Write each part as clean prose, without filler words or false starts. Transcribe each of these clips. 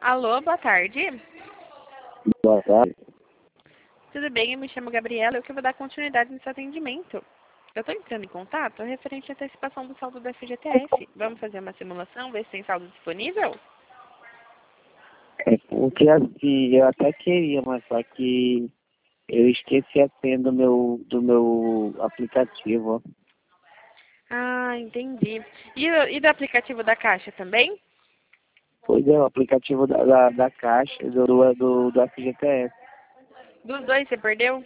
Alô, boa tarde. Boa tarde. Tudo bem? Eu me chamo Gabriela e eu que vou dar continuidade no seu atendimento. Eu estou entrando em contato referente à antecipação do saldo do FGTS. Vamos fazer uma simulação, ver se tem saldo disponível? É porque assim, eu até queria, mas só que eu esqueci a senha do meu aplicativo. Ah, entendi. E do aplicativo da Caixa também? Pois é, o aplicativo da Caixa do FGTS. Dos dois você perdeu?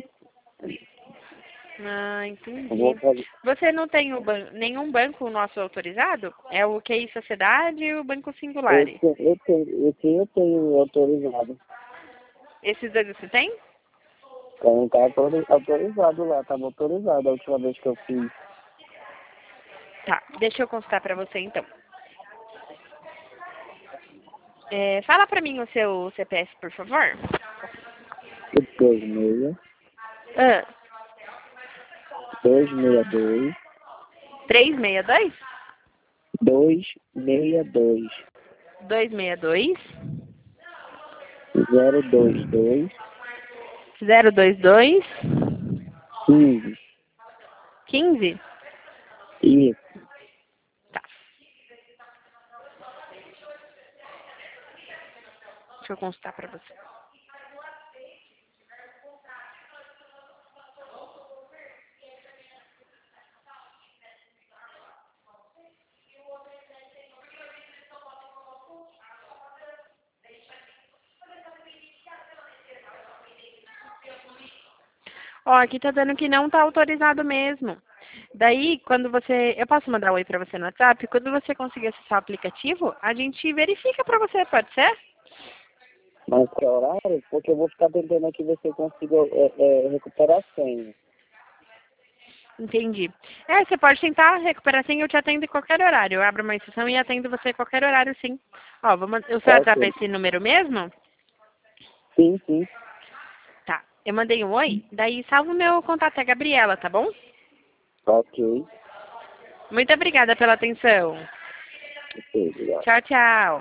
Ah, Eu vou entendi. fazer. Você não tem nenhum banco nosso autorizado? É o QI Sociedade e o Banco Eu, Singulare. te- eu tenho autorizado. Esses dois você tem? Então tá autorizado lá, estava autorizado a última vez que eu fiz. Tá, deixa eu consultar para você então. Fala para mim o seu CPF, por favor. 26 Ah, 262 362? 262 262 022 022 15. 15? Isso. Tá, deixa eu consultar para você. Ó, aqui tá dando que não tá autorizado mesmo. Daí, quando você... Eu posso mandar um oi pra você no WhatsApp? Quando você conseguir acessar o aplicativo, a gente verifica pra você, pode ser? Mas que horário? Porque eu vou ficar tentando aqui ver se eu consigo recuperar a senha. Entendi. Você pode tentar recuperar sim, eu te atendo em qualquer horário. Eu abro uma exceção e atendo você em qualquer horário, sim. Ó, o seu Tá WhatsApp é ok. esse número mesmo? Sim, sim. Tá. Eu mandei um oi, daí salva o meu contato, é Gabriela, tá bom? Ok. Muito obrigada pela atenção. Ok, obrigado. Tchau, tchau.